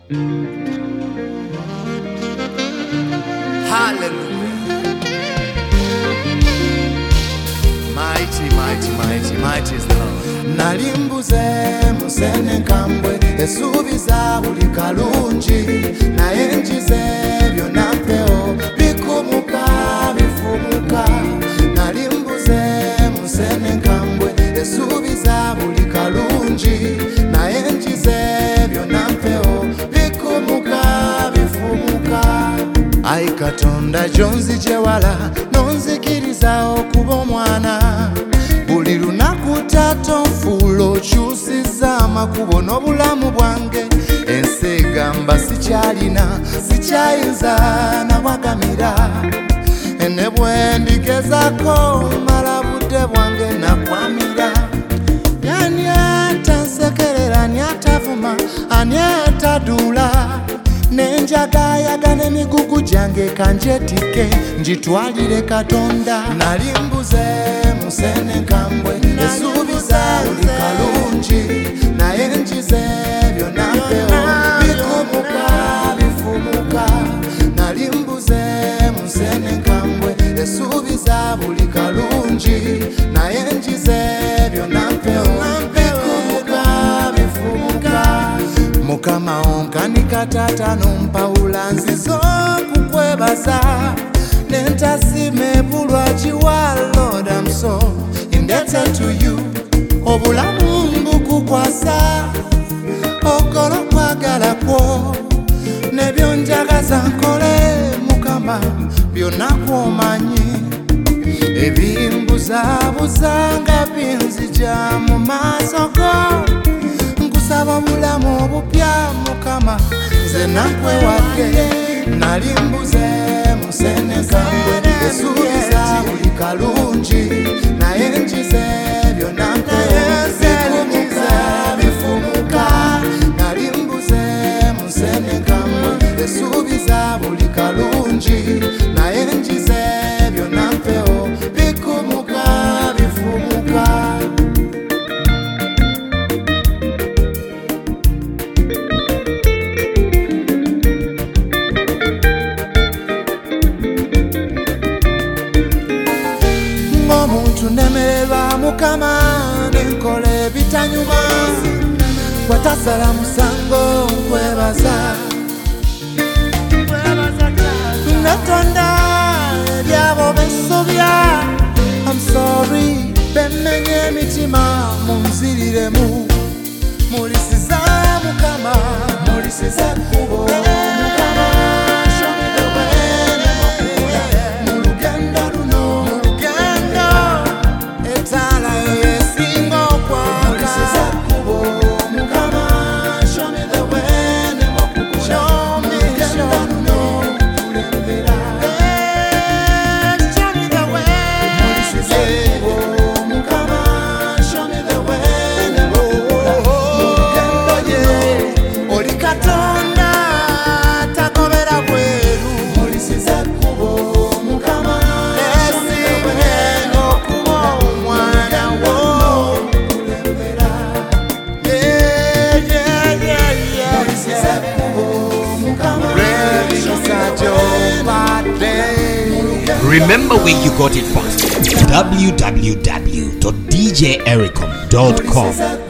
Hallelujah. Mighty, mighty, mighty, mighty is the Lord. Nalimbuze musene nkambwe esuubiza buli kalungi naye njize byonna mpeo bikumuka bifumuka. Nalimbuze musene nkambwe esuubiza buli kalungi naye njize byonna mpeo bikumuka bifumuka. Ayi Katonda gy'onzigye wala n'onzikiriza okuba omwana. Buli lunaku Taata onfuula okyusiza amakubo n'obulamu bwange. Ensi egamba sikyalina sikyayinza nabwagamira. Ne bwe ndigezaako mala budde bwange nakwamira. Ani atansekerera, ani atavuma, ani ataduula. Nenjagayaga n'emigugu gyange kanjetike njitwalire Katonda. Nalimbuze musene nkambwe esuubiza buli kalungi naye njize byonna mpeo bikumuka bifumuka. Nalimbuze musene nkambwe esuubiza buli kalungi naye njize byonna mpeo bikumuka bifumuka. Mukama onkanika Taata nompawula nzizo kukwebaza nentasime bulwakiwa. Lord, I'm so indebted to you. Obulamu mbukukwasa okola okwagala kwo nebyo njagaza nkole Mukama byonna kwomanyi. Ebimbuzabuza nga binzija mu maaso go. Nkusaba obulamu obupya Mukama nze nakwewadde. Nalimbuze musene nkambwe esuubiza buli kalungi naye njize byonna bikumuka bifumuka. Nalimbuze musene nkambwe esuubiza buli kalungi naye njize byonna mpeo bikumuka bifumuka. Omuntu nemererwa Mukama nenkola ebitanyuma. Watasala musango nkwebaza. Natonda ebyabo bensobya. I'm sorry bemenye emitima munziriremu. Mulisiza Mukama mulisiza kubo Mukama. Show me the way mulugendo luno mulugendo etala esinga okwaka. Mulisiza kubo Mukama. Show me the way show me luno kulembera. Show me the way mulisiza kubo Mukama. Show me the way mulugendo oli Katonda takobera bweru. Mulisiza kubo Mukama. Esinga okuba omwana wo kulembera. Mulisiza kubo Mukama. Remember where you got it from. www.djericom.com